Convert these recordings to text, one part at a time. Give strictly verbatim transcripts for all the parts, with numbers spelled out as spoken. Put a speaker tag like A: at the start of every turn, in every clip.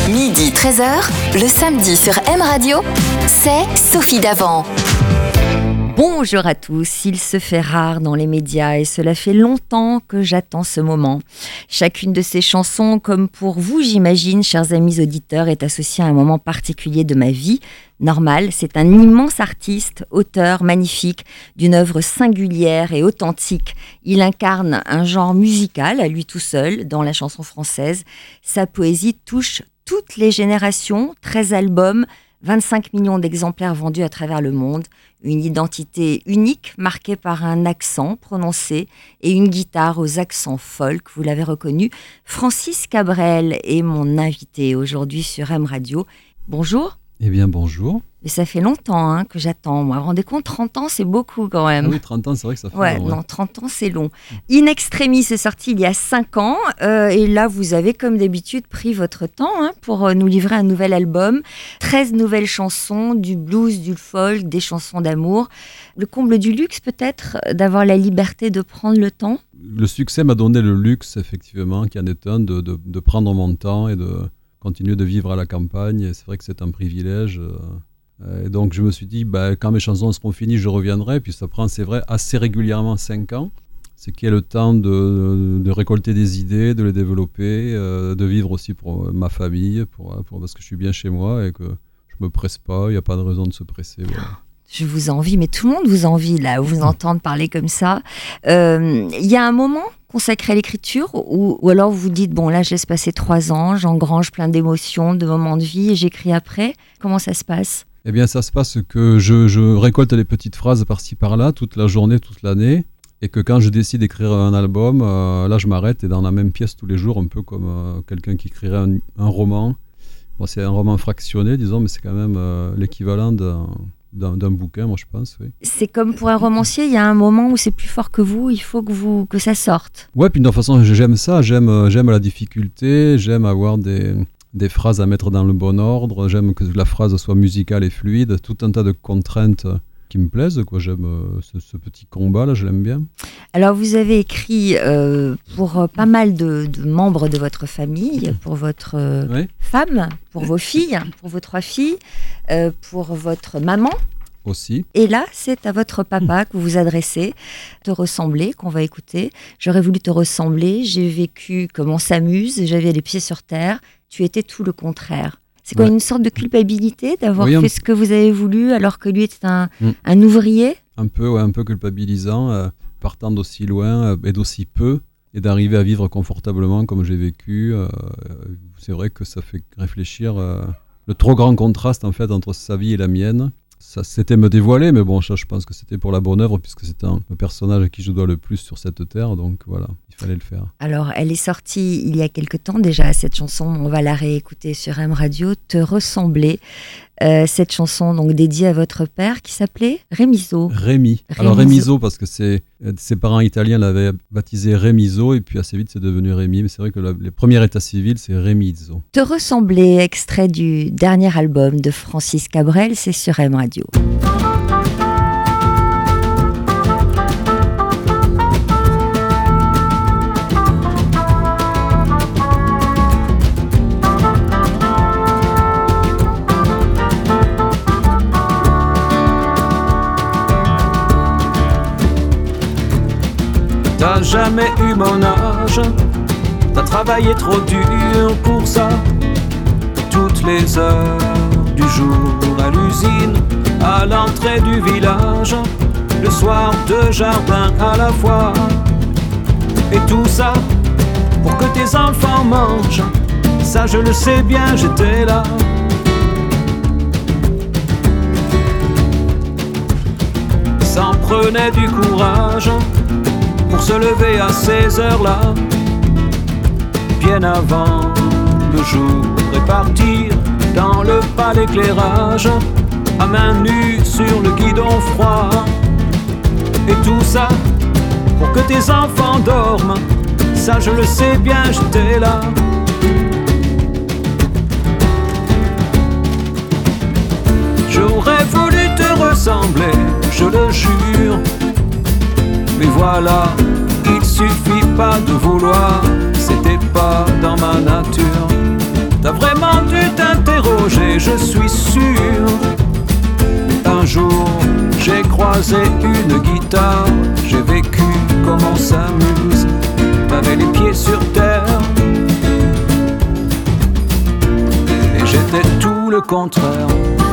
A: midi treize heures, le samedi sur M Radio, c'est Sophie Davant.
B: Bonjour à tous, il se fait rare dans les médias et cela fait longtemps que j'attends ce moment. Chacune de ces chansons, comme pour vous j'imagine, chers amis auditeurs, est associée à un moment particulier de ma vie. Normal, c'est un immense artiste, auteur magnifique, d'une œuvre singulière et authentique. Il incarne un genre musical à lui tout seul dans la chanson française. Sa poésie touche toutes les générations, treize albums, vingt-cinq millions d'exemplaires vendus à travers le monde, une identité unique marquée par un accent prononcé et une guitare aux accents folk, vous l'avez reconnu. Francis Cabrel est mon invité aujourd'hui sur M Radio. Bonjour.
C: Eh bien, bonjour.
B: Mais ça fait longtemps hein, que j'attends, moi. Vous vous rendez compte, trente ans, c'est beaucoup quand même.
C: Ah oui, trente ans, c'est vrai que ça fait
B: ouais,
C: long. Ouais,
B: non, trente ans, c'est long. In Extremis est sorti il y a cinq ans. Euh, et là, vous avez, comme d'habitude, pris votre temps hein, pour euh, nous livrer un nouvel album. treize nouvelles chansons, du blues, du folk, des chansons d'amour. Le comble du luxe, peut-être, d'avoir la liberté de prendre le temps.
C: Le succès m'a donné le luxe, effectivement, qui en est un, de, de, de prendre mon temps et de continuer de vivre à la campagne. Et c'est vrai que c'est un privilège. Euh... Et donc je me suis dit, bah, quand mes chansons seront finies, je reviendrai. Puis ça prend, c'est vrai, assez régulièrement cinq ans. C'est qu'il y a le temps de, de récolter des idées, de les développer, euh, de vivre aussi pour ma famille, pour, pour, parce que je suis bien chez moi et que je ne me presse pas, il n'y a pas de raison de se presser. Voilà.
B: Je vous envie, mais tout le monde vous envie là, vous entendre parler comme ça. Il euh, y a un moment consacré à l'écriture ou, ou alors vous vous dites, bon là je laisse passer trois ans, j'engrange plein d'émotions, de moments de vie et j'écris après. Comment ça se passe ?
C: Eh bien, ça se passe que je, je récolte des petites phrases par-ci par-là, toute la journée, toute l'année, et que quand je décide d'écrire un album, euh, là, je m'arrête et dans la même pièce tous les jours, un peu comme euh, quelqu'un qui écrirait un, un roman. Bon, c'est un roman fractionné, disons, mais c'est quand même euh, l'équivalent d'un, d'un, d'un bouquin, moi, je pense. Oui.
B: C'est comme pour un romancier, il y a un moment où c'est plus fort que vous, il faut que, vous, que ça sorte.
C: Ouais, puis de toute façon, j'aime ça, j'aime, j'aime la difficulté, j'aime avoir des... des phrases à mettre dans le bon ordre, j'aime que la phrase soit musicale et fluide, tout un tas de contraintes qui me plaisent, quoi. J'aime euh, ce, ce petit combat-là, je l'aime bien.
B: Alors vous avez écrit euh, pour pas mal de, de membres de votre famille, pour votre euh, oui. femme, pour vos filles, pour vos trois filles, euh, pour votre maman.
C: Aussi.
B: Et là, c'est à votre papa que vous vous adressez, Te ressembler, qu'on va écouter. J'aurais voulu te ressembler, j'ai vécu comme on s'amuse, j'avais les pieds sur terre, tu étais tout le contraire. C'est quoi, ouais. Une sorte de culpabilité d'avoir oui, fait un... ce que vous avez voulu alors que lui était un, mm. un ouvrier ?
C: Un peu, ouais, un peu culpabilisant, euh, partant d'aussi loin euh, et d'aussi peu, et d'arriver à vivre confortablement comme j'ai vécu. Euh, c'est vrai que ça fait réfléchir euh, le trop grand contraste en fait entre sa vie et la mienne. Ça c'était me dévoiler, mais bon, ça, je pense que c'était pour la bonne œuvre, puisque c'est un, un personnage à qui je dois le plus sur cette terre, donc voilà, il fallait le faire.
B: Alors, elle est sortie il y a quelque temps déjà, cette chanson, on va la réécouter sur M Radio, Te ressembler. Euh, cette chanson donc dédiée à votre père qui s'appelait Remiso.
C: Rémi. Rémiso. Alors Remiso parce que c'est, ses parents italiens l'avaient baptisé Remiso et puis assez vite c'est devenu Rémi, mais c'est vrai que la, le premier état civil c'est Remiso.
B: Te ressembler, extrait du dernier album de Francis Cabrel, c'est sur M Radio.
D: T'as jamais eu mon âge, t'as travaillé trop dur pour ça. Toutes les heures du jour à l'usine, à l'entrée du village, le soir deux jardins à la fois. Et tout ça pour que tes enfants mangent, ça je le sais bien, j'étais là. Ça en prenait du courage pour se lever à ces heures-là, bien avant le jour, et partir dans le pâle éclairage, à main nue sur le guidon froid. Et tout ça pour que tes enfants dorment, ça je le sais bien, j'étais là. J'aurais voulu te ressembler, je le jure, mais voilà, il suffit pas de vouloir, c'était pas dans ma nature. T'as vraiment dû m'interroger, je suis sûr. Un jour, j'ai croisé une guitare, j'ai vécu comme on s'amuse, avec les pieds sur terre. Et j'étais tout le contraire.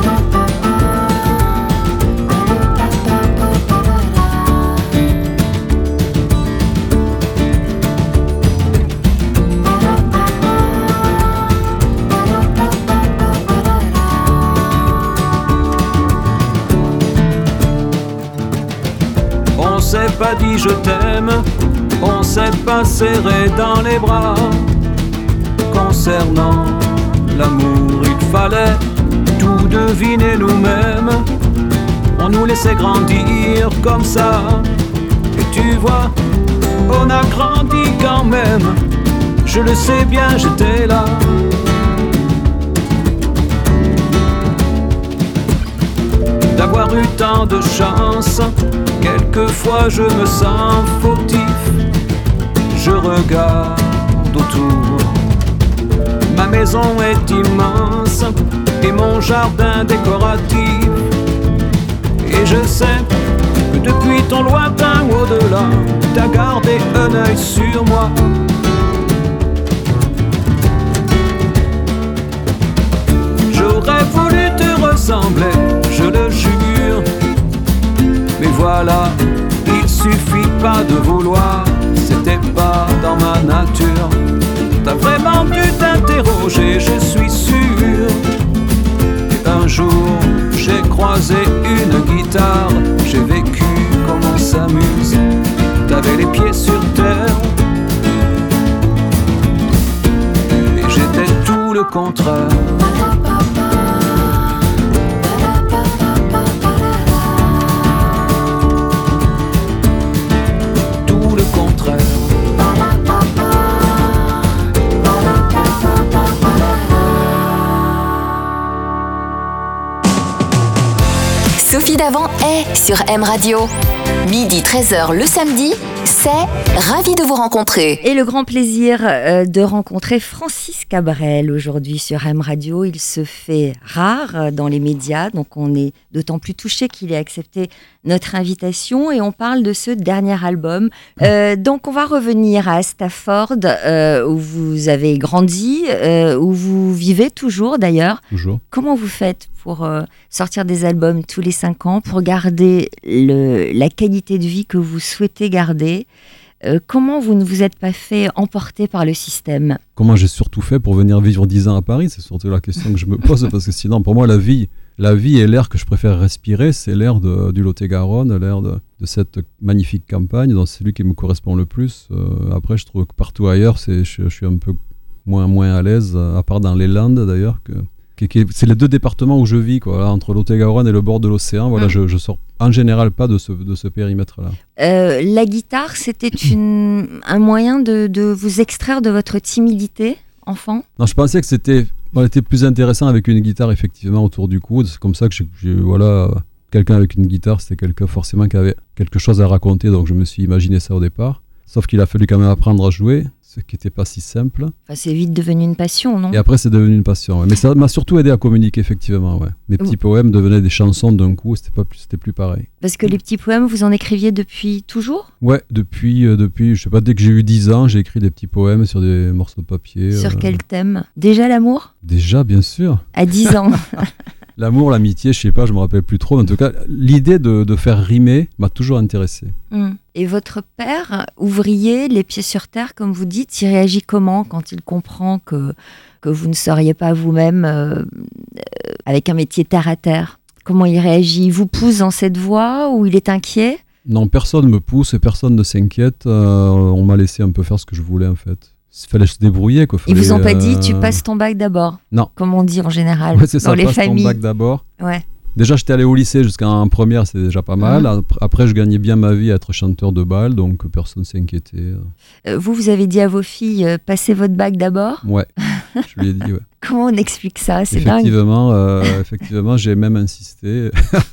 D: On s'est pas dit je t'aime, on s'est pas serré dans les bras. Concernant l'amour, il fallait tout deviner nous-mêmes. On nous laissait grandir comme ça. Et tu vois, on a grandi quand même. Je le sais bien, j'étais là. D'avoir eu tant de chance, quelquefois je me sens fautif. Je regarde autour, ma maison est immense et mon jardin décoratif. Et je sais que depuis ton lointain au-delà, t'as gardé un œil sur moi. J'aurais voulu te ressembler, je le jure. Mais voilà, il suffit pas de vouloir, c'était pas dans ma nature. T'as vraiment dû t'interroger, je suis sûr. Un jour, j'ai croisé une guitare, j'ai vécu comme on s'amuse. T'avais les pieds sur terre, et j'étais tout le contraire.
A: Sophie Davant est sur M Radio. Midi treize heures le samedi, c'est Ravi de vous rencontrer.
B: Et le grand plaisir euh, de rencontrer Francis Cabrel aujourd'hui sur M Radio. Il se fait rare euh, dans les médias, donc on est d'autant plus touché qu'il ait accepté notre invitation et on parle de ce dernier album. Euh, donc on va revenir à Stafford euh, où vous avez grandi, euh, où vous vivez toujours d'ailleurs.
C: Toujours.
B: Comment vous faites pour euh, sortir des albums tous les cinq ans, pour garder le, la qualité de vie que vous souhaitez garder? Euh, comment vous ne vous êtes pas fait emporter par le système?
C: Comment j'ai surtout fait pour venir vivre dix ans à Paris? C'est surtout la question que je me pose, parce que sinon, pour moi, la vie, la vie et l'air que je préfère respirer, c'est l'air de, du Lot-et-Garonne, l'air de, de cette magnifique campagne. Donc c'est celui qui me correspond le plus. Euh, après, je trouve que partout ailleurs, c'est, je, je suis un peu moins, moins à l'aise, à part dans les Landes d'ailleurs, que... c'est les deux départements où je vis, quoi, là, entre Lot-et-Garonne et le bord de l'océan. Voilà, mmh. je, je sors en général pas de ce, de ce périmètre-là.
B: Euh, la guitare, c'était une, un moyen de, de vous extraire de votre timidité, enfant?
C: Non, je pensais que c'était, on était plus intéressant avec une guitare, effectivement, autour du coude. C'est comme ça que j'ai, j'ai, voilà, quelqu'un avec une guitare, c'était quelqu'un forcément qui avait quelque chose à raconter, donc je me suis imaginé ça au départ. Sauf qu'il a fallu quand même apprendre à jouer, ce qui n'était pas si simple.
B: Enfin, c'est vite devenu une passion, non?
C: Et après, c'est devenu une passion. Ouais. Mais ça m'a surtout aidé à communiquer, effectivement. Ouais. Mes petits poèmes devenaient des chansons d'un coup, c'était pas plus, c'était plus pareil.
B: Parce que les petits poèmes, vous en écriviez depuis toujours?
C: Ouais, depuis, euh, depuis, je sais pas, dès que j'ai eu dix ans, j'ai écrit des petits poèmes sur des morceaux de papier.
B: Sur
C: euh...
B: quel thème? Déjà l'amour?
C: Déjà, bien sûr.
B: À dix ans.
C: L'amour, l'amitié, je sais pas, je me rappelle plus trop. En tout cas, l'idée de, de faire rimer m'a toujours intéressé.
B: Mmh. Et votre père, ouvrier, les pieds sur terre, comme vous dites, il réagit comment quand il comprend que, que vous ne seriez pas vous-même euh, avec un métier terre à terre? Comment il réagit? Il vous pousse dans cette voie ou il est inquiet?
C: Non, personne ne me pousse et personne ne s'inquiète. Euh, on m'a laissé un peu faire ce que je voulais, en fait. Il fallait se débrouiller, quoi. Fallait,
B: Ils vous ont pas
C: euh...
B: dit, tu passes ton bac d'abord?
C: Non.
B: Comme on dit en général,
C: ouais, c'est
B: dans
C: ça,
B: les
C: passe
B: familles.
C: ton bac d'abord.
B: Ouais.
C: Déjà, j'étais allé au lycée jusqu'en première, c'est déjà pas mal.
B: Mmh.
C: Après, je gagnais bien ma vie à être chanteur de bal, donc personne ne s'inquiétait.
B: Euh, vous, vous avez dit à vos filles, euh, passez votre bac d'abord?
C: Ouais, je lui ai dit, ouais.
B: Comment on explique ça? C'est
C: effectivement,
B: dingue.
C: Euh, effectivement, j'ai même insisté.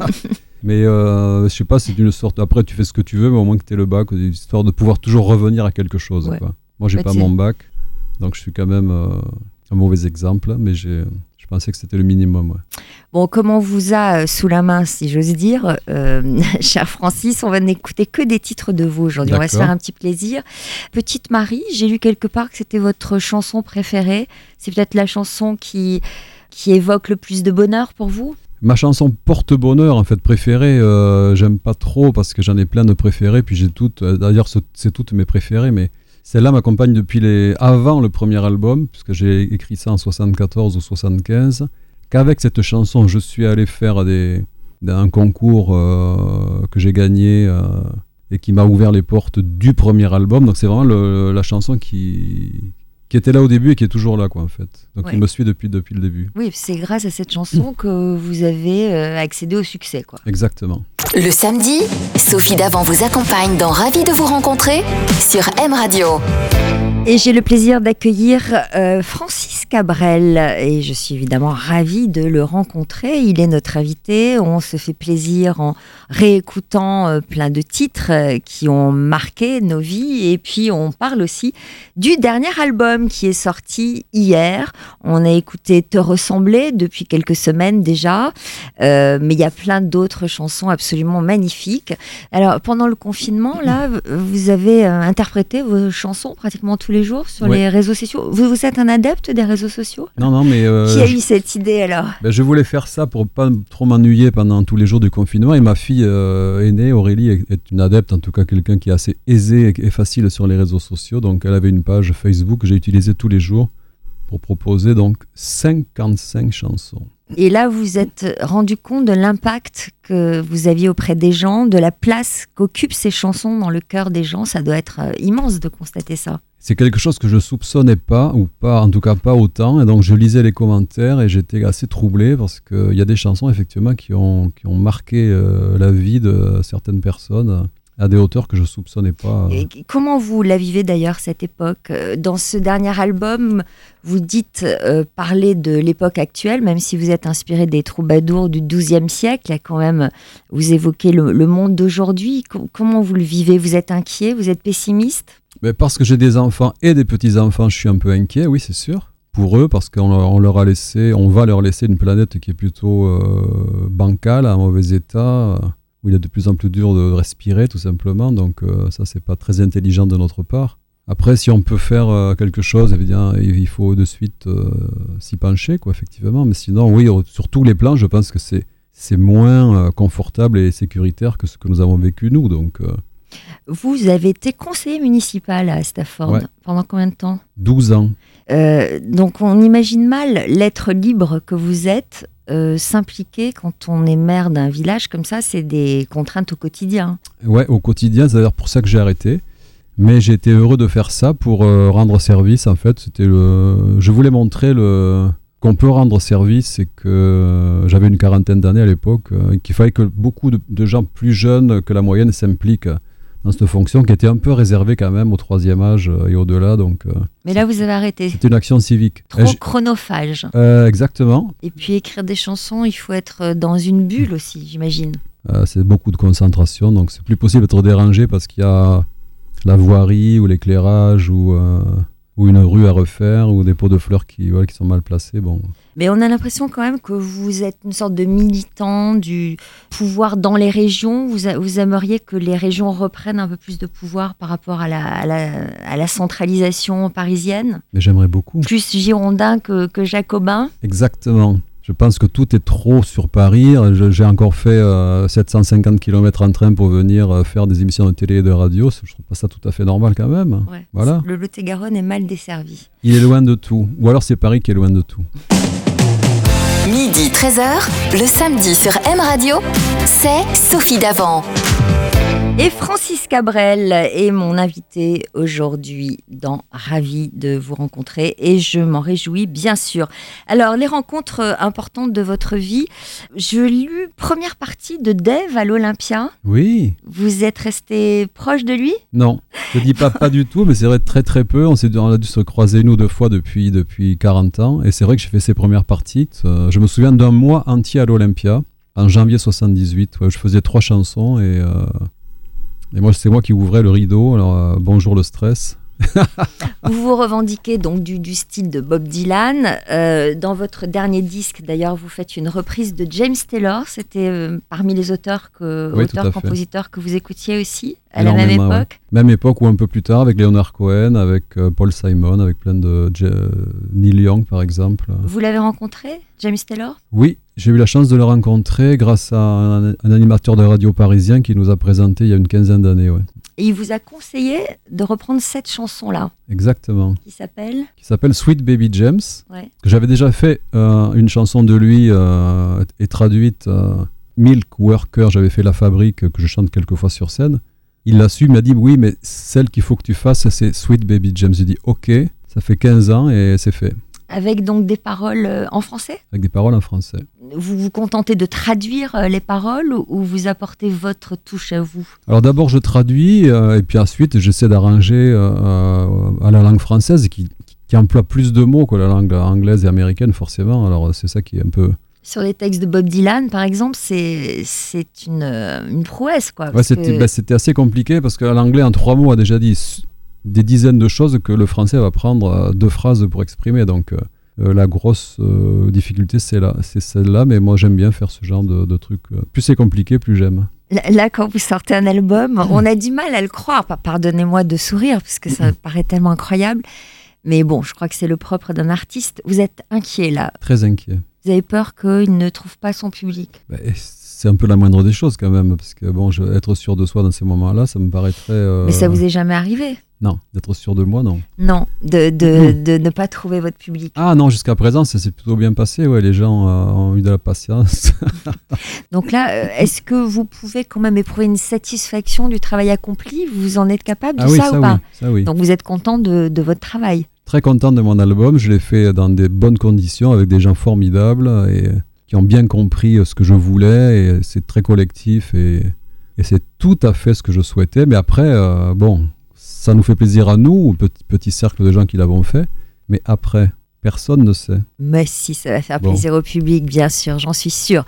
C: Mais euh, je sais pas, c'est une sorte... Après, tu fais ce que tu veux, mais au moins que tu aies le bac, histoire de pouvoir toujours revenir à quelque chose. Ouais. Quoi. Moi, j'ai bah, pas mon bac, donc je suis quand même euh, un mauvais exemple, mais j'ai... je pensais que c'était le minimum. Ouais.
B: Bon, comme on vous a sous la main, si j'ose dire, euh, cher Francis, on va n'écouter que des titres de vous aujourd'hui. D'accord. On va se faire un petit plaisir. Petite Marie, j'ai lu quelque part que c'était votre chanson préférée. C'est peut-être la chanson qui, qui évoque le plus de bonheur pour vous ?
C: Ma chanson porte-bonheur, en fait, préférée, euh, j'aime pas trop parce que j'en ai plein de préférées. Puis j'ai toutes, d'ailleurs, c'est toutes mes préférées, mais celle-là m'accompagne depuis les, avant le premier album, puisque j'ai écrit ça en soixante-quatorze ou soixante-quinze. Qu'avec cette chanson, je suis allé faire des, un concours euh, que j'ai gagné euh, et qui m'a ouvert les portes du premier album. Donc c'est vraiment le, la chanson qui, qui était là au début et qui est toujours là, quoi, en fait. Donc ouais. Il me suit depuis, depuis le début.
B: Oui, c'est grâce à cette chanson que vous avez euh, accédé au succès, quoi.
C: Exactement.
A: Le samedi, Sophie Davant vous accompagne dans Ravi de vous rencontrer sur M Radio.
B: Et j'ai le plaisir d'accueillir euh, Francis Cabrel et je suis évidemment ravie de le rencontrer. Il est notre invité. On se fait plaisir en réécoutant euh, plein de titres euh, qui ont marqué nos vies et puis on parle aussi du dernier album qui est sorti hier. On a écouté Te ressembler depuis quelques semaines déjà, euh, mais il y a plein d'autres chansons absolument magnifiques. Alors pendant le confinement, là, vous avez euh, interprété vos chansons pratiquement tous les jours sur ouais. les réseaux sociaux. Vous, vous êtes un adepte des réseaux sociaux ?
C: Non, non, mais... Euh,
B: Qui a eu cette idée alors ?
C: ben, je voulais faire ça pour pas trop m'ennuyer pendant tous les jours du confinement. Et ma fille euh, aînée, Aurélie, est, est une adepte, en tout cas quelqu'un qui est assez aisé et, et facile sur les réseaux sociaux. Donc elle avait une page Facebook que j'ai utilisée tous les jours pour proposer donc cinquante-cinq chansons.
B: Et là, vous vous êtes rendu compte de l'impact que vous aviez auprès des gens, de la place qu'occupent ces chansons dans le cœur des gens. Ça doit être immense de constater ça.
C: C'est quelque chose que je soupçonnais pas, ou pas, en tout cas pas autant. Et donc je lisais les commentaires et j'étais assez troublé parce qu'il y a des chansons effectivement qui ont, qui ont marqué euh, la vie de certaines personnes à des hauteurs que je ne soupçonnais pas.
B: Et comment vous la vivez d'ailleurs cette époque ? Dans ce dernier album, vous dites euh, parler de l'époque actuelle, même si vous êtes inspiré des troubadours du douzième siècle, il y a quand même, vous évoquez le, le monde d'aujourd'hui. Com- comment vous le vivez ? Vous êtes inquiet ? Vous êtes pessimiste ?
C: Mais parce que j'ai des enfants et des petits-enfants, je suis un peu inquiet, oui, c'est sûr. Pour eux, parce qu'on on leur a laissé, on va leur laisser une planète qui est plutôt euh, bancale, en mauvais état, où il est de plus en plus dur de respirer, tout simplement. Donc euh, ça, c'est pas très intelligent de notre part. Après, si on peut faire euh, quelque chose, eh bien, il faut de suite euh, s'y pencher, quoi, effectivement. Mais sinon, oui, sur tous les plans, je pense que c'est, c'est moins euh, confortable et sécuritaire que ce que nous avons vécu, nous. Donc, euh...
B: Vous avez été conseiller municipal à Stafford ouais. pendant combien de temps ?
C: douze ans.
B: Euh, donc, on imagine mal l'être libre que vous êtes. Euh, s'impliquer quand on est maire d'un village comme ça, c'est des contraintes au quotidien.
C: Ouais, au quotidien, c'est d'ailleurs pour ça que j'ai arrêté. Mais j'ai été heureux de faire ça pour euh, rendre service. En fait, c'était le. Je voulais montrer le qu'on peut rendre service et que euh, j'avais une quarantaine d'années à l'époque, euh, et qu'il fallait que beaucoup de, de gens plus jeunes que la moyenne s'impliquent dans cette fonction qui était un peu réservée quand même au troisième âge et au-delà. Donc, euh,
B: mais là, vous avez arrêté.
C: C'était une action civique.
B: Trop euh, chronophage.
C: Euh, exactement.
B: Et puis écrire des chansons, il faut être dans une bulle aussi, j'imagine.
C: Euh, c'est beaucoup de concentration, donc c'est plus possible d'être dérangé parce qu'il y a la voirie ou l'éclairage ou, euh, ou une rue à refaire ou des pots de fleurs qui, ouais, qui sont mal placés. Bon.
B: Mais on a l'impression quand même que vous êtes une sorte de militant du pouvoir dans les régions. Vous, a, vous aimeriez que les régions reprennent un peu plus de pouvoir par rapport à la, à la, à la centralisation parisienne.
C: Mais j'aimerais beaucoup.
B: Plus girondin que, que jacobin.
C: Exactement. Je pense que tout est trop sur Paris. Je, j'ai encore fait euh, sept cent cinquante kilomètres en train pour venir euh, faire des émissions de télé et de radio. Je trouve pas ça tout à fait normal quand même.
B: Ouais.
C: Voilà.
B: Le Lot-et-Garonne est mal desservi.
C: Il est loin de tout. Ou alors c'est Paris qui est loin de tout.
A: Midi treize heures, le samedi sur M Radio, c'est Sophie Davant.
B: Et Francis Cabrel est mon invité aujourd'hui dans Ravi de vous rencontrer et je m'en réjouis bien sûr. Alors les rencontres importantes de votre vie, je lu première partie de Dave à l'Olympia.
C: Oui.
B: Vous êtes resté proche de lui ?
C: Non, je dis pas pas du tout, mais c'est vrai très très peu. On, s'est, on a dû se croiser une ou deux fois depuis, depuis quarante ans et c'est vrai que j'ai fait ces premières parties. Euh, je me souviens d'un mois entier à l'Olympia, en janvier soixante-dix-huit. Ouais, je faisais trois chansons et... Euh, Et moi, c'est moi qui ouvrais le rideau. Alors, euh, bonjour le stress.
B: Vous vous revendiquez donc du, du style de Bob Dylan. Euh, dans votre dernier disque, d'ailleurs, vous faites une reprise de James Taylor. C'était euh, parmi les auteurs, que,
C: oui,
B: auteurs compositeurs que vous écoutiez aussi à
C: Énormément,
B: la même époque.
C: Ouais. Même époque ou un peu plus tard, avec Leonard Cohen, avec euh, Paul Simon, avec plein de... J- Neil Young, par exemple.
B: Vous l'avez rencontré, James Taylor ?
C: Oui, j'ai eu la chance de le rencontrer grâce à un, un animateur de radio parisien qui nous a présenté il y a une quinzaine d'années. Ouais.
B: Et il vous a conseillé de reprendre cette chanson-là.
C: Exactement.
B: Qui s'appelle
C: Qui s'appelle Sweet Baby James.
B: Ouais.
C: J'avais déjà fait euh, une chanson de lui euh, et traduite, euh, Milk Worker, j'avais fait La Fabrique, que je chante quelquefois sur scène. Il l'a su, il m'a dit, oui, mais celle qu'il faut que tu fasses, c'est Sweet Baby James. J'ai dit, ok, ça fait quinze ans et c'est fait.
B: Avec donc des paroles euh, en français ?
C: Avec des paroles en français.
B: Vous vous contentez de traduire euh, les paroles ou, ou vous apportez votre touche à vous ?
C: Alors d'abord je traduis euh, et puis ensuite j'essaie d'arranger euh, à la langue française qui, qui emploie plus de mots que la langue anglaise et américaine forcément. Alors c'est ça qui est un peu...
B: Sur les textes de Bob Dylan, par exemple, c'est, c'est une, euh, une prouesse, quoi.
C: Ouais, c'était, que... bah, c'était assez compliqué parce que l'anglais en trois mots a déjà dit des dizaines de choses que le français va prendre euh, deux phrases pour exprimer. Donc euh, la grosse euh, difficulté, c'est, là, c'est celle-là. Mais moi, j'aime bien faire ce genre de, de trucs. Plus c'est compliqué, plus j'aime.
B: Là, là, quand vous sortez un album, mmh. on a du mal à le croire. Pardonnez-moi de sourire, parce que ça mmh. paraît tellement incroyable. Mais bon, je crois que c'est le propre d'un artiste. Vous êtes inquiet, là.
C: Très inquiet.
B: Vous avez peur qu'il ne trouve pas son public ?
C: Bah, c'est un peu la moindre des choses, quand même. Parce que, bon, je, être sûr de soi dans ces moments-là, ça me paraîtrait... Euh...
B: Mais ça vous est jamais arrivé ?
C: Non, d'être sûr de moi, non.
B: Non, de, de, mmh. de ne pas trouver votre public.
C: Ah non, jusqu'à présent, ça s'est plutôt bien passé. Ouais, les gens euh, ont eu de la patience.
B: Donc là, euh, est-ce que vous pouvez quand même éprouver une satisfaction du travail accompli ? Vous en êtes capable de
C: ah oui,
B: ça,
C: ça
B: ou pas ?
C: Oui, ça oui.
B: Donc vous êtes content de, de votre travail ?
C: Très content de mon album. Je l'ai fait dans des bonnes conditions, avec des gens formidables et qui ont bien compris ce que je voulais. Et c'est très collectif et, et c'est tout à fait ce que je souhaitais. Mais après, euh, bon... ça nous fait plaisir à nous, petit, petit cercle de gens qui l'avons fait, mais après, personne ne sait.
B: Mais si, ça va faire
C: bon.
B: plaisir au public, bien sûr, j'en suis sûre.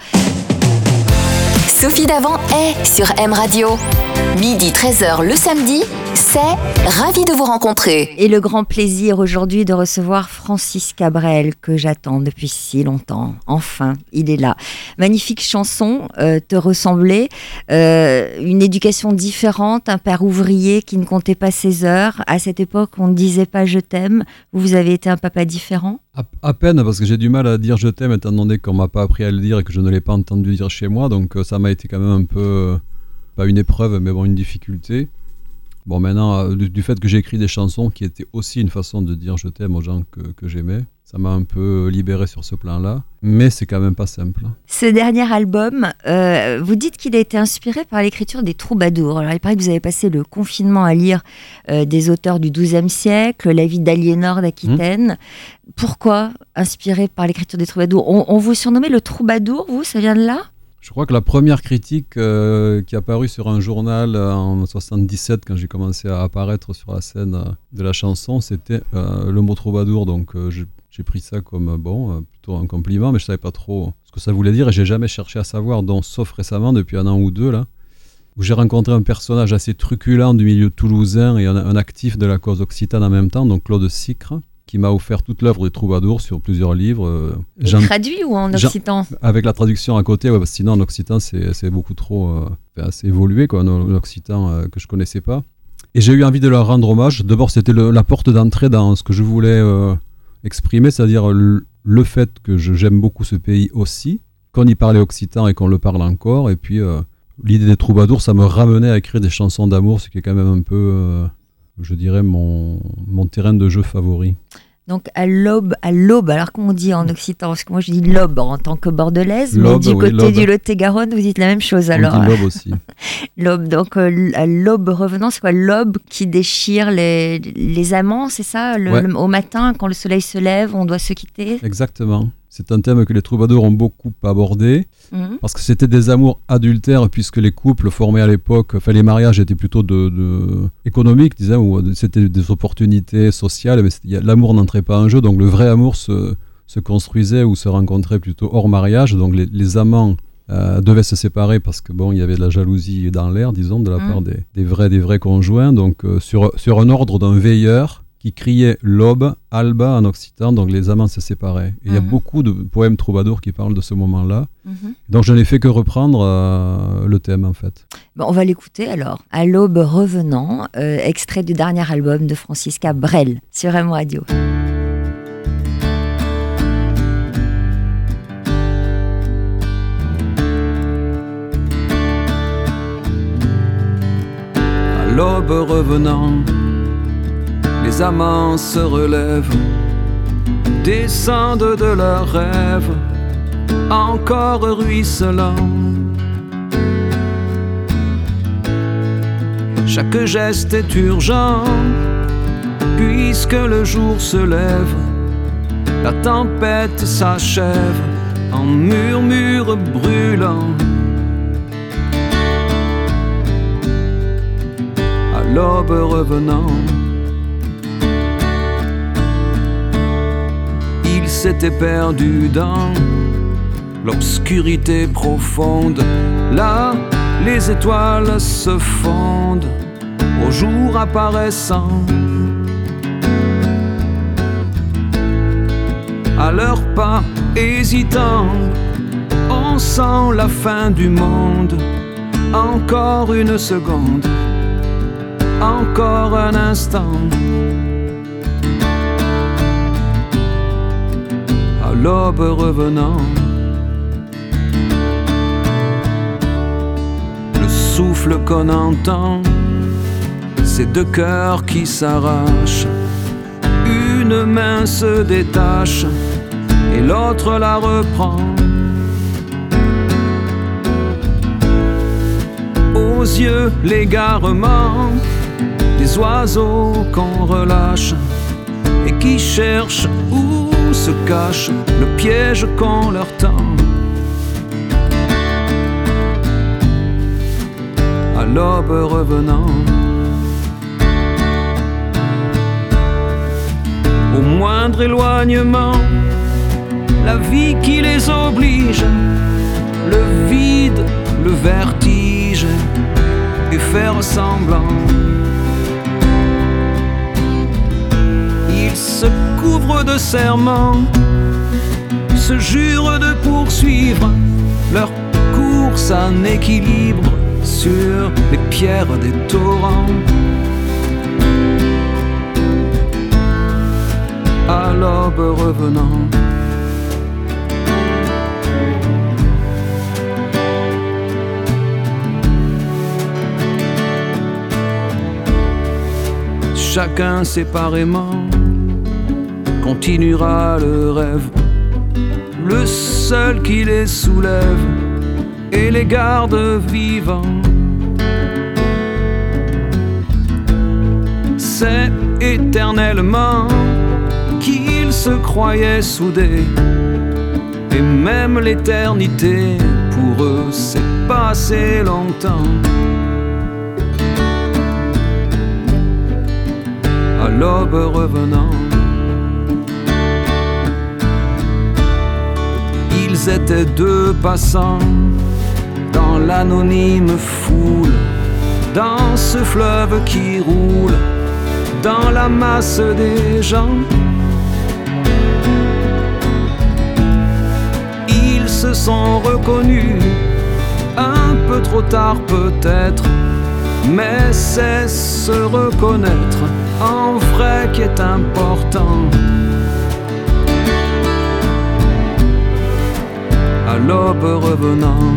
A: Sophie Davant est sur M Radio. Midi treize heures le samedi, c'est Ravi de vous rencontrer.
B: Et le grand plaisir aujourd'hui de recevoir Francis Cabrel, que j'attends depuis si longtemps. Enfin, il est là. Magnifique chanson, euh, Te ressembler, euh, une éducation différente, un père ouvrier qui ne comptait pas ses heures. À cette époque, on ne disait pas « je t'aime ». Vous avez été un papa différent ?
C: À, à peine, parce que j'ai du mal à dire « je t'aime » étant donné qu'on ne m'a pas appris à le dire et que je ne l'ai pas entendu dire chez moi. Donc ça m'a été quand même un peu... Euh, pas une épreuve, mais bon, une difficulté. Bon, maintenant, du, du fait que j'ai écrit des chansons qui étaient aussi une façon de dire je t'aime aux gens que, que j'aimais, ça m'a un peu libéré sur ce plan-là, mais c'est quand même pas simple.
B: Ce dernier album, euh, vous dites qu'il a été inspiré par l'écriture des troubadours. Alors, il paraît que vous avez passé le confinement à lire euh, des auteurs du douzième siècle, la vie d'Aliénor d'Aquitaine. Mmh. Pourquoi inspiré par l'écriture des troubadours ? on, on vous surnommait le troubadour, vous, ça vient de là ?
C: Je crois que la première critique euh, qui est apparue sur un journal euh, en soixante-dix-sept, quand j'ai commencé à apparaître sur la scène euh, de la chanson, c'était euh, le mot troubadour. Donc euh, j'ai, j'ai pris ça comme bon, euh, plutôt un compliment, mais je ne savais pas trop ce que ça voulait dire et je n'ai jamais cherché à savoir, donc, sauf récemment, depuis un an ou deux, là, où j'ai rencontré un personnage assez truculent du milieu toulousain et un, un actif de la cause occitane en même temps, donc Claude Sicre, qui m'a offert toute l'œuvre des troubadours sur plusieurs livres.
B: Et traduit ou en occitan ?
C: Avec la traduction à côté, ouais, parce que sinon en occitan c'est, c'est beaucoup trop euh, assez évolué, quoi, en occitan euh, que je ne connaissais pas. Et j'ai eu envie de leur rendre hommage. D'abord c'était le, la porte d'entrée dans ce que je voulais euh, exprimer, c'est-à-dire le, le fait que je, j'aime beaucoup ce pays aussi, qu'on y parlait occitan et qu'on le parle encore. Et puis euh, l'idée des troubadours, ça me ramenait à écrire des chansons d'amour, ce qui est quand même un peu... Euh, je dirais, mon, mon terrain de jeu favori.
B: Donc à l'aube, à l'aube, alors comment on dit en occitan ? Parce que moi je dis l'aube en tant que bordelaise,
C: l'aube,
B: mais du
C: oui,
B: côté
C: l'aube.
B: du Lot-et-Garonne, vous dites la même chose alors.
C: On dit l'aube aussi.
B: L'aube, donc euh, à l'aube revenant, c'est quoi ? L'aube qui déchire les, les amants, c'est ça ? le,
C: ouais.
B: le, Au matin, quand le soleil se lève, on doit se quitter ?
C: Exactement. C'est un thème que les troubadours ont beaucoup abordé, mmh. parce que c'était des amours adultères, puisque les couples formés à l'époque, enfin les mariages étaient plutôt de, de économiques, disons, ou c'était des opportunités sociales, mais l'amour n'entrait pas en jeu, donc le vrai amour se, se construisait ou se rencontrait plutôt hors mariage, donc les, les amants euh, devaient se séparer parce que bon, il y avait de la jalousie dans l'air, disons, de la
B: Mmh.
C: part des, des vrais, des vrais conjoints. Donc euh, sur sur un ordre d'un veilleur qui criait l'aube, alba en occitan, donc les amants se séparaient. Et il y a
B: Mhm.
C: beaucoup de poèmes troubadours qui parlent de ce moment-là.
B: Mhm.
C: Donc je n'ai fait que reprendre euh, le thème en fait.
B: Bon, on va l'écouter alors. À l'aube revenant, euh, extrait du dernier album de Francisca Brel sur M Radio.
D: À l'aube revenant, les amants se relèvent, descendent de leurs rêves, encore ruisselants. Chaque geste est urgent, puisque le jour se lève, la tempête s'achève en murmures brûlants. À l'aube revenant, il s'était perdu dans l'obscurité profonde. Là, les étoiles se fondent au jour apparaissant. À leurs pas hésitants, on sent la fin du monde. Encore une seconde, encore un instant. À l'aube revenant, le souffle qu'on entend, c'est deux cœurs qui s'arrachent. Une main se détache et l'autre la reprend. Aux yeux l'égarement des oiseaux qu'on relâche et qui cherchent où se cache le piège qu'on leur tend. À l'aube revenant, au moindre éloignement, la vie qui les oblige, le vide, le vertige, et faire semblant. Ils se couvrent de serments, se jurent de poursuivre leur course en équilibre sur les pierres des torrents. À l'aube revenant, chacun séparément continuera le rêve, le seul qui les soulève et les garde vivants. C'est éternellement qu'ils se croyaient soudés, et même l'éternité pour eux c'est passé longtemps. À l'aube revenant, ils étaient deux passants dans l'anonyme foule, dans ce fleuve qui roule, dans la masse des gens. Ils se sont reconnus, un peu trop tard peut-être, mais c'est se reconnaître en vrai qui est important. À l'aube revenant,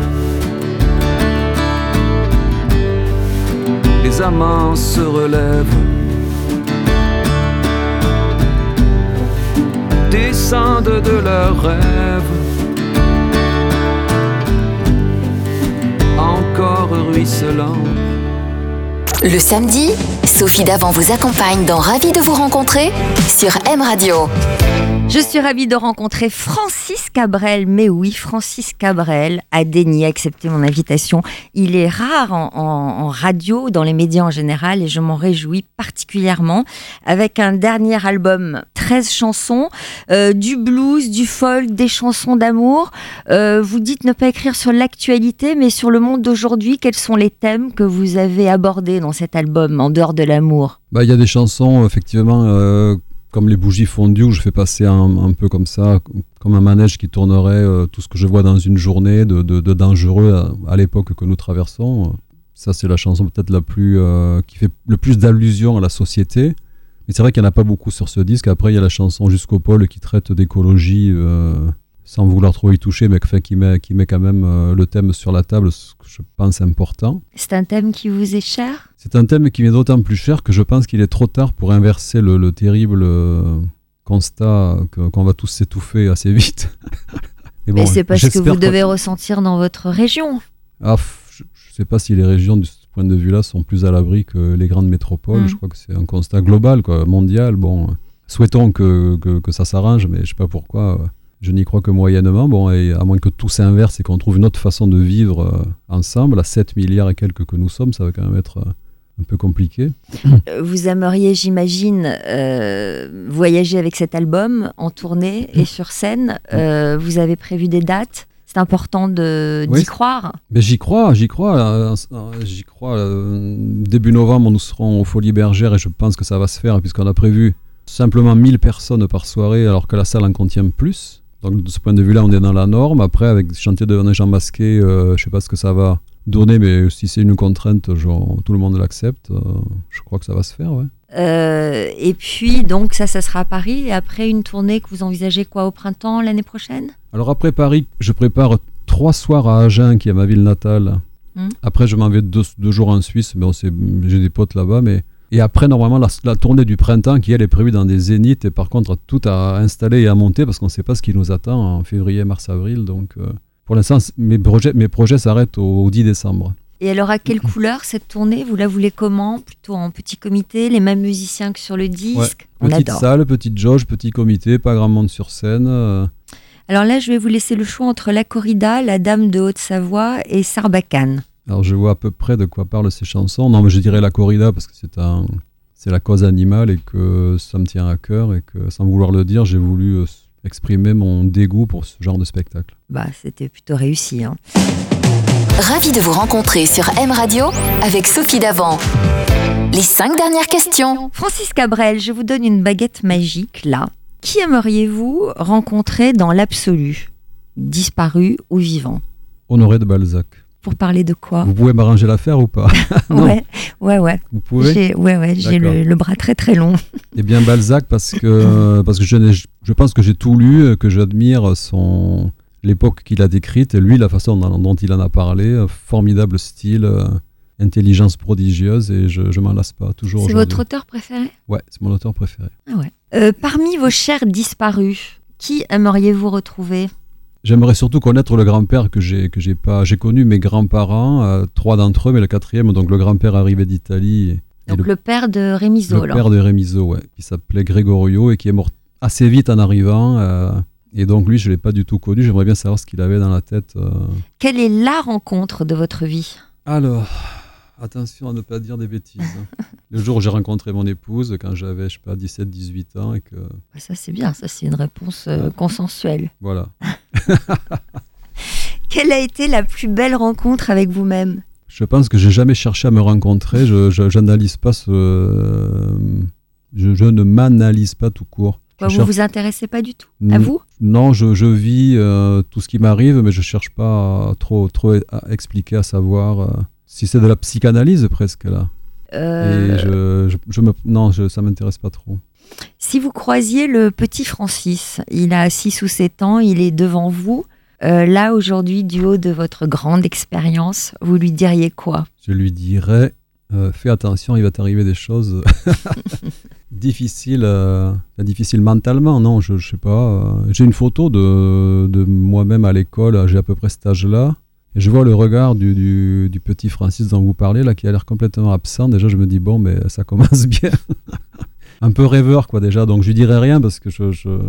D: les amants se relèvent, descendent de leurs rêves, encore ruisselant.
A: Le samedi, Sophie Davant vous accompagne dans Ravi de vous rencontrer sur M Radio.
B: Je suis ravie de rencontrer Francis Cabrel. Mais oui, Francis Cabrel a daigné accepter mon invitation. Il est rare en, en, en radio, dans les médias en général, et je m'en réjouis particulièrement. Avec un dernier album, treize chansons, euh, du blues, du folk, des chansons d'amour. Euh, vous dites ne pas écrire sur l'actualité, mais sur le monde d'aujourd'hui. Quels sont les thèmes que vous avez abordés dans cet album, en dehors de l'amour ?
C: Bah, y a des chansons, effectivement... Euh... comme les bougies fondues, où je fais passer un, un peu comme ça, comme un manège qui tournerait euh, tout ce que je vois dans une journée de, de, de dangereux à, à l'époque que nous traversons. Ça, c'est la chanson peut-être la plus, euh, qui fait le plus d'allusions à la société. Mais c'est vrai qu'il n'y en a pas beaucoup sur ce disque. Après, il y a la chanson Jusqu'au pôle qui traite d'écologie, euh, sans vouloir trop y toucher, mais enfin, qui, met, qui met quand même euh, le thème sur la table, ce que je pense important.
B: C'est un thème qui vous est cher ?
C: C'est un thème qui m'est d'autant plus cher que je pense qu'il est trop tard pour inverser le, le terrible euh, constat que, qu'on va tous s'étouffer assez vite.
B: Et bon, mais c'est parce que vous devez ressentir dans votre région.
C: Ah, je ne sais pas si les régions, de ce point de vue-là, sont plus à l'abri que les grandes métropoles. Mmh. Je crois que c'est un constat global, quoi, mondial. Bon, souhaitons que, que, que ça s'arrange, mais je ne sais pas pourquoi. Je n'y crois que moyennement. Bon, et à moins que tout s'inverse et qu'on trouve une autre façon de vivre euh, ensemble, à sept milliards et quelques que nous sommes, ça va quand même être... Euh, un peu compliqué.
B: Vous aimeriez, j'imagine, euh, voyager avec cet album en tournée et sur scène. Euh, vous avez prévu des dates ? C'est important de, d'y oui. croire.
C: Mais j'y crois, j'y crois. Euh, j'y crois. Euh, début novembre, nous serons aux Folies Bergères et je pense que ça va se faire puisqu'on a prévu simplement mille personnes par soirée alors que la salle en contient plus. Donc de ce point de vue-là, on est dans la norme. Après, avec chanter devant des gens masqués, euh, je ne sais pas ce que ça va donner, mais si c'est une contrainte, genre, tout le monde l'accepte, euh, je crois que ça va se faire, ouais.
B: Euh, et puis, donc, ça, ça sera à Paris. Et après, une tournée que vous envisagez quoi, au printemps, l'année prochaine ?
C: Alors après Paris, je prépare trois soirs à Agen, qui est ma ville natale. Hum. Après, je m'en vais deux, deux jours en Suisse. Bon, c'est, j'ai des potes là-bas, mais... Et après, normalement, la, la tournée du printemps, qui elle est prévue dans des zéniths, et par contre, tout à installer et à monter, parce qu'on ne sait pas ce qui nous attend en février, mars, avril, donc... Euh, Pour l'instant, mes projets, mes projets s'arrêtent au, au dix décembre.
B: Et elle aura quelle couleur cette tournée ? Vous la voulez comment ? Plutôt en petit comité, les mêmes musiciens que sur le disque ?
C: Ouais. On petite adore. Salle, petite jauge, petit comité, pas grand monde sur scène. Euh...
B: Alors là, je vais vous laisser le choix entre La Corrida, La Dame de Haute-Savoie et Sarbacane.
C: Alors je vois à peu près de quoi parlent ces chansons. Non, mais je dirais La Corrida parce que c'est, un, c'est la cause animale et que ça me tient à cœur et que sans vouloir le dire, j'ai voulu... Euh, exprimer mon dégoût pour ce genre de spectacle.
B: Bah, c'était plutôt réussi. Hein.
A: Ravi de vous rencontrer sur M Radio avec Sophie Davant. Les cinq dernières questions.
B: Francis Cabrel, je vous donne une baguette magique, là. Qui aimeriez-vous rencontrer dans l'absolu ? Disparu ou vivant ?
C: Honoré de Balzac.
B: Pour parler de quoi ?
C: Vous pouvez m'arranger l'affaire ou pas ?
B: Ouais, ouais, ouais.
C: Vous pouvez ?
B: J'ai, ouais, ouais, j'ai le, le bras très très long.
C: Eh bien Balzac, parce que, parce que je, n'ai, je pense que j'ai tout lu, que j'admire son, l'époque qu'il a décrite, et lui, la façon dont, dont il en a parlé, formidable style, euh, intelligence prodigieuse, et je ne m'en lasse pas, toujours
B: C'est
C: aujourd'hui.
B: Votre auteur préféré ?
C: Ouais, c'est mon auteur préféré.
B: Ah ouais. Euh, parmi vos chers disparus, qui aimeriez-vous retrouver ?
C: J'aimerais surtout connaître le grand-père que j'ai que j'ai pas. J'ai connu mes grands-parents, euh, trois d'entre eux, mais le quatrième, donc le grand-père arrivé d'Italie. Et,
B: donc
C: et
B: le, le père de Rémiseau,
C: Le
B: là.
C: père de Rémiseau, ouais, qui s'appelait Gregorio et qui est mort assez vite en arrivant. Euh, et donc lui, je l'ai pas du tout connu. J'aimerais bien savoir ce qu'il avait dans la tête. Euh.
B: Quelle est la rencontre de votre vie ?
C: Alors, attention à ne pas dire des bêtises. Hein. Le jour où j'ai rencontré mon épouse, quand j'avais, je sais pas, dix-sept dix-huit ans. Et que...
B: Ça, c'est bien. Ça, c'est une réponse euh, ouais. consensuelle.
C: Voilà.
B: Quelle a été la plus belle rencontre avec vous-même ?
C: Je pense que j'ai jamais cherché à me rencontrer. Je, je j'analyse pas ce, euh, je, je ne m'analyse pas tout court.
B: Quoi, vous cherche... vous intéressez pas du tout
C: N-
B: à vous ?
C: Non, je, je vis euh, tout ce qui m'arrive, mais je cherche pas à trop, trop à expliquer, à savoir euh, si c'est de la psychanalyse presque là. Euh... Et je, je, je me, non, je, ça m'intéresse pas trop.
B: Si vous croisiez le petit Francis, il a six ou sept ans, il est devant vous. Euh, là, aujourd'hui, du haut de votre grande expérience, vous lui diriez quoi ?
C: Je lui dirais, euh, fais attention, il va t'arriver des choses difficiles, euh, difficiles mentalement, non, je ne sais pas. Euh, j'ai une photo de, de moi-même à l'école, j'ai à peu près cet âge-là, et je vois le regard du, du, du petit Francis dont vous parlez, là, qui a l'air complètement absent. Déjà, je me dis, bon, mais ça commence bien. Un peu rêveur, quoi, déjà, donc je lui dirais rien, parce que je... je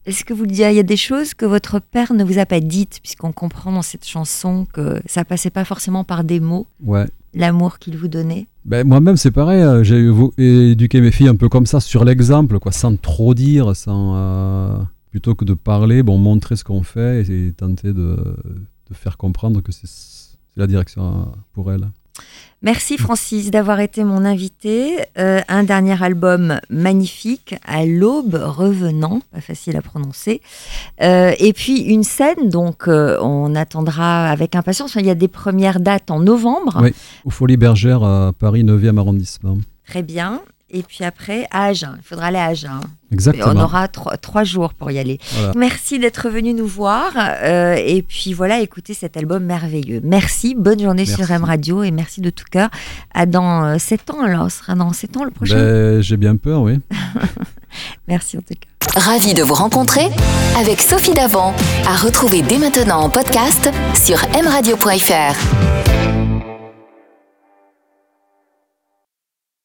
B: Est-ce que vous le dites, il y a des choses que votre père ne vous a pas dites, puisqu'on comprend dans cette chanson que ça passait pas forcément par des mots,
C: Ouais.
B: l'amour qu'il vous donnait?
C: Ben, moi-même, c'est pareil. euh, J'ai évo- éduqué mes filles un peu comme ça, sur l'exemple, quoi, sans trop dire, sans, euh, plutôt que de parler, bon, montrer ce qu'on fait et, et tenter de, de faire comprendre que c'est c'est la direction euh, pour elles.
B: Merci Francis d'avoir été mon invité. Euh, un dernier album magnifique, À l'aube revenant, pas facile à prononcer. Euh, et puis une scène, donc euh, on attendra avec impatience. Enfin, il y a des premières dates en novembre.
C: Oui, aux Folies Bergères à Paris neuvième arrondissement.
B: Très bien. Et puis après, à Agen. Il faudra aller à Agen.
C: Exactement.
B: Et on aura trois, trois jours pour y aller.
C: Voilà.
B: Merci d'être venu nous voir. Euh, et puis voilà, écoutez cet album merveilleux. Merci, bonne journée
C: Merci.
B: sur M Radio et merci de tout cœur. À dans euh, sept ans alors, ce sera dans sept ans le prochain.
C: Ben, j'ai bien peur, oui.
B: Merci en tout cas.
A: Ravi de vous rencontrer avec Sophie Davant, à retrouver dès maintenant en podcast sur m radio point f r.